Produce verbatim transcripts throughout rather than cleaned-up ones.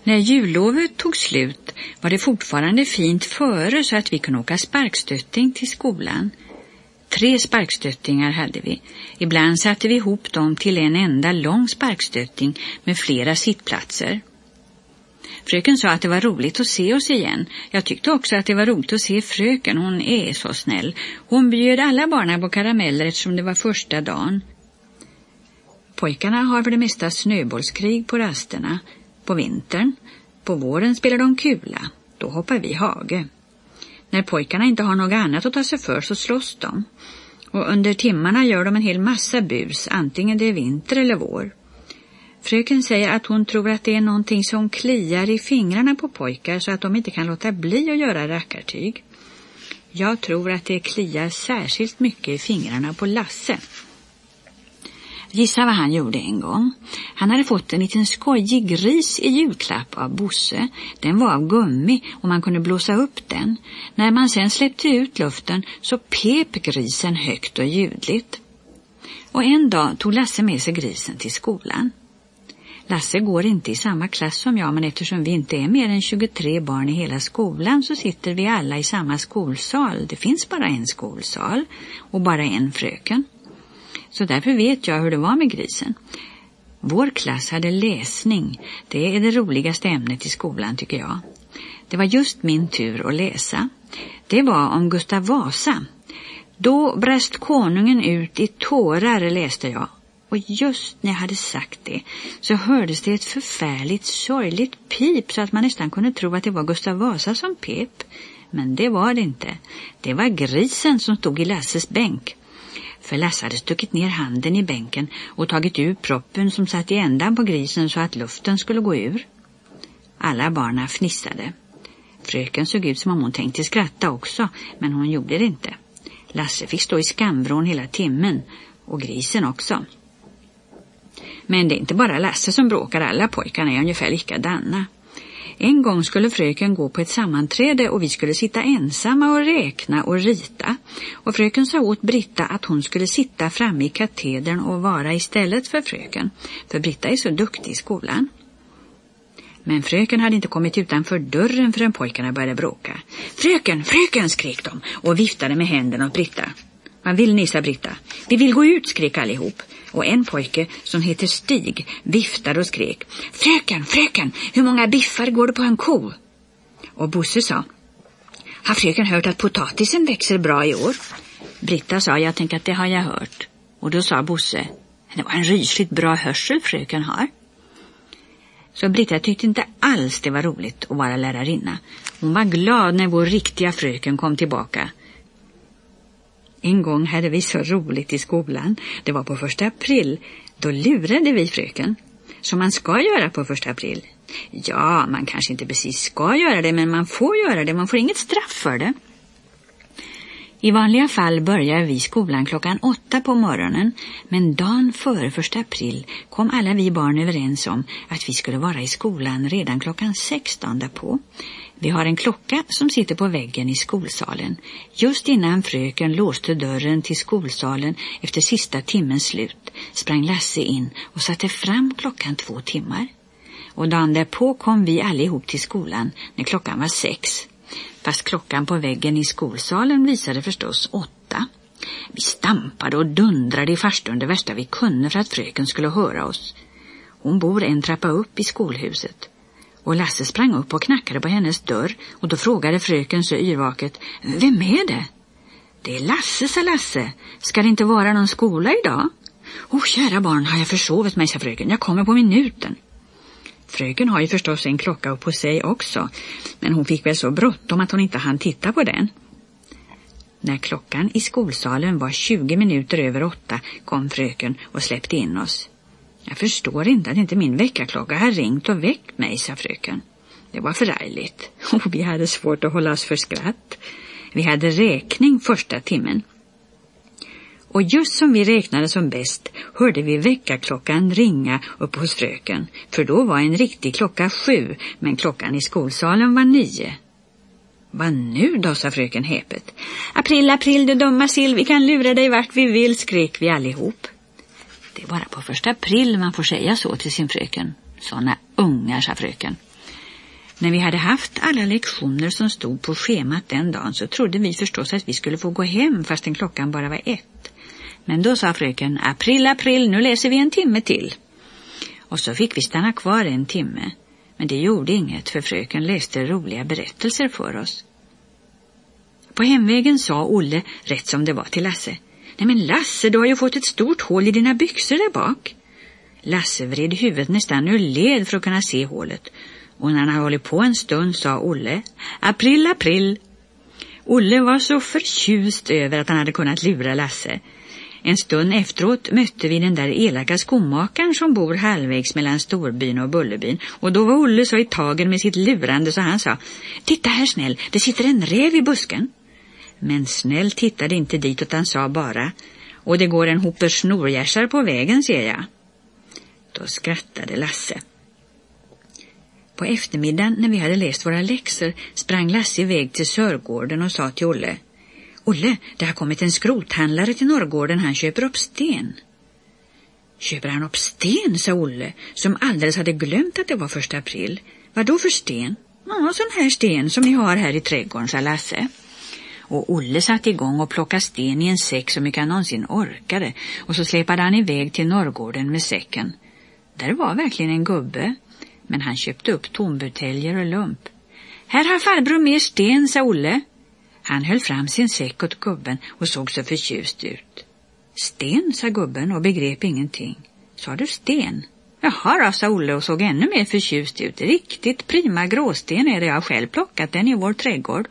När jullovet tog slut var det fortfarande fint före så att vi kunde åka sparkstötting till skolan. Tre sparkstöttingar hade vi. Ibland satte vi ihop dem till en enda lång sparkstötting med flera sittplatser. Fröken sa att det var roligt att se oss igen. Jag tyckte också att det var roligt att se fröken. Hon är så snäll. Hon bjöd alla barnen på karameller eftersom det var första dagen. Pojkarna har för det mesta snöbollskrig på rasterna. På vintern, på våren spelar de kula. Då hoppar vi hage. När pojkarna inte har något annat att ta sig för så slåss de. Och under timmarna gör de en hel massa bus, antingen det är vinter eller vår. Fröken säger att hon tror att det är någonting som kliar i fingrarna på pojkar så att de inte kan låta bli att göra rackartyg. Jag tror att det kliar särskilt mycket i fingrarna på Lasse. Gissa vad han gjorde en gång. Han hade fått en liten skojig gris i julklapp av Bosse. Den var av gummi och man kunde blåsa upp den. När man sen släppte ut luften så pep grisen högt och ljudligt. Och en dag tog Lasse med sig grisen till skolan. Lasse går inte i samma klass som jag, men eftersom vi inte är mer än tjugotre barn i hela skolan så sitter vi alla i samma skolsal. Det finns bara en skolsal och bara en fröken. Så därför vet jag hur det var med grisen. Vår klass hade läsning. Det är det roligaste ämnet i skolan tycker jag. Det var just min tur att läsa. Det var om Gustav Vasa. Då brast konungen ut i tårar, läste jag. Och just när jag hade sagt det så hördes det ett förfärligt sorgligt pip så att man nästan kunde tro att det var Gustav Vasa som pep. Men det var det inte. Det var grisen som stod i Lasses bänk. För Lasse hade stuckit ner handen i bänken och tagit ur proppen som satt i ändan på grisen så att luften skulle gå ur. Alla barna fnissade. Fröken såg ut som om hon tänkte skratta också, men hon gjorde det inte. Lasse fick stå i skamvrån hela timmen och grisen också. Men det är inte bara Lasse som bråkar, alla pojkarna är ungefär likadana. En gång skulle fröken gå på ett sammanträde och vi skulle sitta ensamma och räkna och rita. Och fröken sa åt Britta att hon skulle sitta framme i katedern och vara istället för fröken. För Britta är så duktig i skolan. Men fröken hade inte kommit utanför dörren förrän pojkarna började bråka. Fröken, fröken, skrek de och viftade med händerna åt Britta. Vad vill ni, sa Britta? Vi vill gå ut, skrek allihop. Och en pojke som heter Stig viftade och skrek. Fröken, fröken, hur många biffar går det på en ko? Och Bosse sa. Har fröken hört att potatisen växer bra i år? Britta sa, jag tänker att det har jag hört. Och då sa Bosse, det var en rysligt bra hörsel fröken har. Så Britta tyckte inte alls det var roligt att vara lärarinna. Hon var glad när vår riktiga fröken kom tillbaka. En gång hade vi så roligt i skolan. Det var på första april. Då lurade vi fröken. Som man ska göra på första april. Ja, man kanske inte precis ska göra det, men man får göra det. Man får inget straff för det. I vanliga fall börjar vi skolan klockan åtta på morgonen. Men dagen före första april kom alla vi barn överens om att vi skulle vara i skolan redan klockan sexton därpå. Vi har en klocka som sitter på väggen i skolsalen. Just innan fröken låste dörren till skolsalen efter sista timmens slut sprang Lasse in och satte fram klockan två timmar. Och dagen därpå kom vi allihop till skolan när klockan var sex. Fast klockan på väggen i skolsalen visade förstås åtta. Vi stampade och dundrade i farstun det värsta vi kunde för att fröken skulle höra oss. Hon bor en trappa upp i skolhuset. Och Lasse sprang upp och knackade på hennes dörr och då frågade fröken så yrvaket, vem är det? Det är Lasse, sa Lasse. Ska det inte vara någon skola idag? Åh, kära barn, har jag försovit mig, sa fröken. Jag kommer på minuten. Fröken har ju förstås en klocka upp på sig också, men hon fick väl så bråttom att hon inte hann titta på den. När klockan i skolsalen var tjugo minuter över åtta kom fröken och släppte in oss. Jag förstår inte att inte min väckarklocka har ringt och väckt mig, sa fröken. Det var förargligt och vi hade svårt att hålla oss för skratt. Vi hade räkning första timmen. Och just som vi räknade som bäst hörde vi väckarklockan ringa upp hos fröken. För då var en riktig klocka sju, men klockan i skolsalen var nio. Vad nu då, sa fröken häpet. April, april, du dumma sill, vi kan lura dig vart vi vill, skrek vi allihop. Det är bara på första april man får säga så till sin fröken. Såna ungar, sa fröken. När vi hade haft alla lektioner som stod på schemat den dagen så trodde vi förstås att vi skulle få gå hem fastän klockan bara var ett. Men då sa fröken, april, april, nu läser vi en timme till. Och så fick vi stanna kvar en timme. Men det gjorde inget, för fröken läste roliga berättelser för oss. På hemvägen sa Olle, rätt som det var, till Lasse: nej men Lasse, du har ju fått ett stort hål i dina byxor där bak. Lasse vred huvudet nästan ur led för att kunna se hålet. Och när han hade hållit på en stund sa Olle, april, april. Olle var så förtjust över att han hade kunnat lura Lasse. En stund efteråt mötte vi den där elaka skomakaren som bor halvvägs mellan Storbyn och Bullerbyn. Och då var Olle så i tagen med sitt lurande så han sa: titta här Snäll, det sitter en räv i busken. Men Snäll tittade inte dit utan sa bara: och det går en hoper snorgärsar på vägen, ser jag. Då skrattade Lasse. På eftermiddagen när vi hade läst våra läxor sprang Lasse iväg till Sörgården och sa till Olle: Olle, det har kommit en skrothandlare till Norrgården, han köper upp sten. Köper han upp sten, sa Olle, som alldeles hade glömt att det var första april. Vad då för sten? Ja, sån här sten som ni har här i trädgården, sa Lasse. Och Olle satt igång och plockade sten i en säck så mycket han någonsin orkade, och så släpade han iväg till Norrgården med säcken. Där var verkligen en gubbe, men han köpte upp tombuteljer och lump. Här har farbror mer sten, sa Olle. Han höll fram sin säck åt gubben och såg så förtjust ut. Sten, sa gubben och begrep ingenting. Sa du sten? Jaha, sa Olle och såg ännu mer förtjust ut. Riktigt prima gråsten är det, jag själv plockat den i vår trädgård.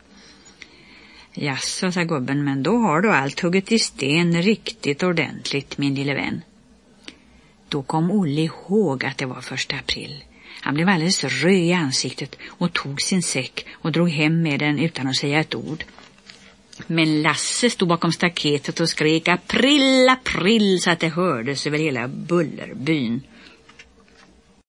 Jaså, sa gubben, men då har du allt hugget i sten riktigt ordentligt, min lille vän. Då kom Olle ihåg att det var första april. Han blev alldeles röd i ansiktet och tog sin säck och drog hem med den utan att säga ett ord. Men Lasse stod bakom staketet och skrek april, april så att det hördes över hela Bullerbyn.